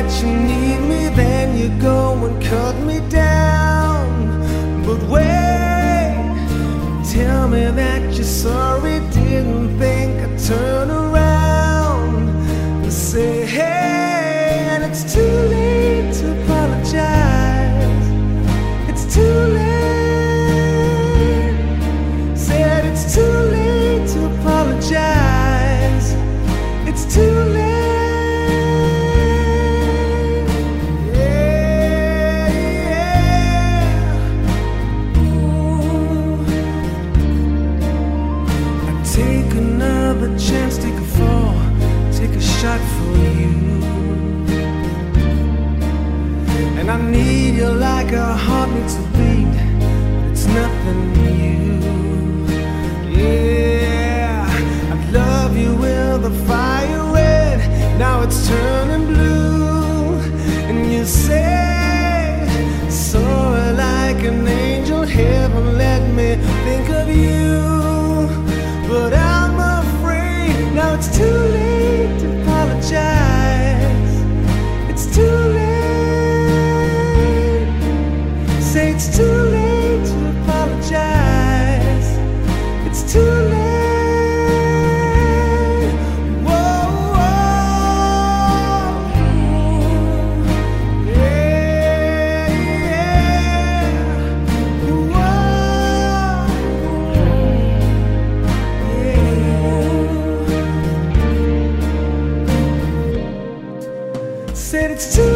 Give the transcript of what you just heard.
that you need me, then you go and cut me down. But wait, tell me that you're sorry, didn't think I'd turn around and say, hey, and it's too late to apologize. It's too late. Said it's too late to apologize. It's too late. Take another chance, take a fall, take a shot for you. And I need you like a heart needs to beat, but it's nothing new. Yeah, I'd love you with the fire red, now it's turning blue. And you say, soar like an angel, heaven let me think of you. But I'm afraid now it's too late to apologize. It's too late. Say it's too late to apologize. It's too late. Whoa, whoa. Yeah, yeah. Whoa. Said it's too